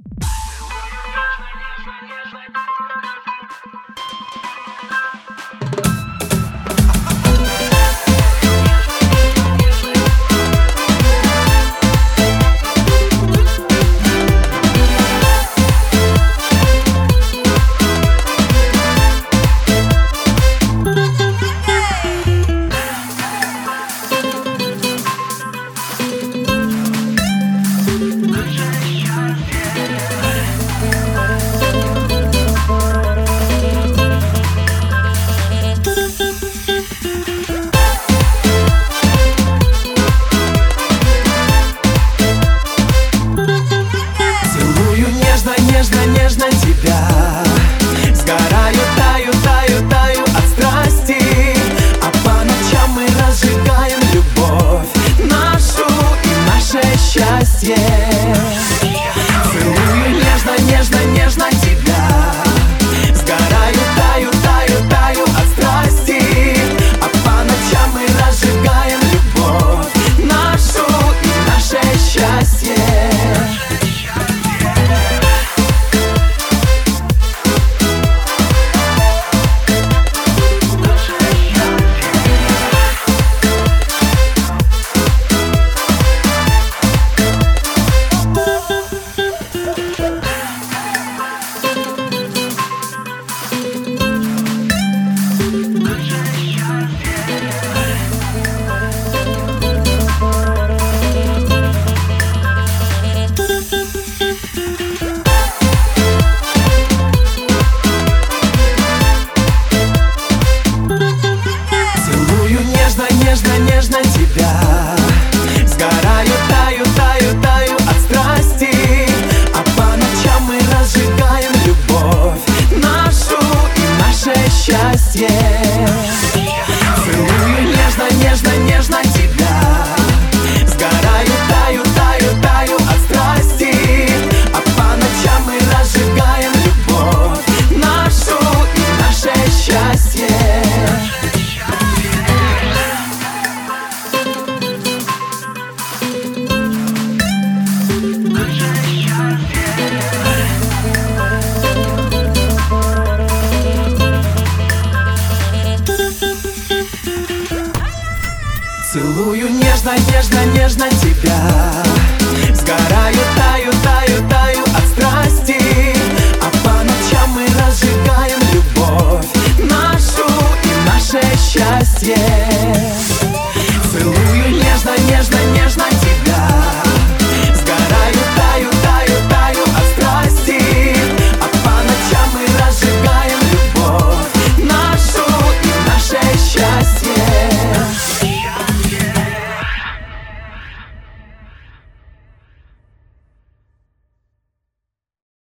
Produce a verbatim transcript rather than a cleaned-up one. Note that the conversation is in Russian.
Нежно тебя сгораю, таю, таю, таю от страсти. А по ночам мы разжигаем любовь нашу и наше счастье. Целую нежно, нежно, нежно тебя. Сгораю, таю, таю, таю от страсти. А по ночам мы разжигаем любовь нашу и наше счастье. Нежно, нежно тебя. Сгораю, таю, таю, таю от страсти. А по ночам мы разжигаем любовь нашу и наше счастье. Целую нежно, нежно, нежно тебя. Сгораю, таю, таю, таю от страсти. А по ночам мы разжигаем любовь нашу и наше счастье. Целую нежно, нежно, нежно тебя. Сгораю,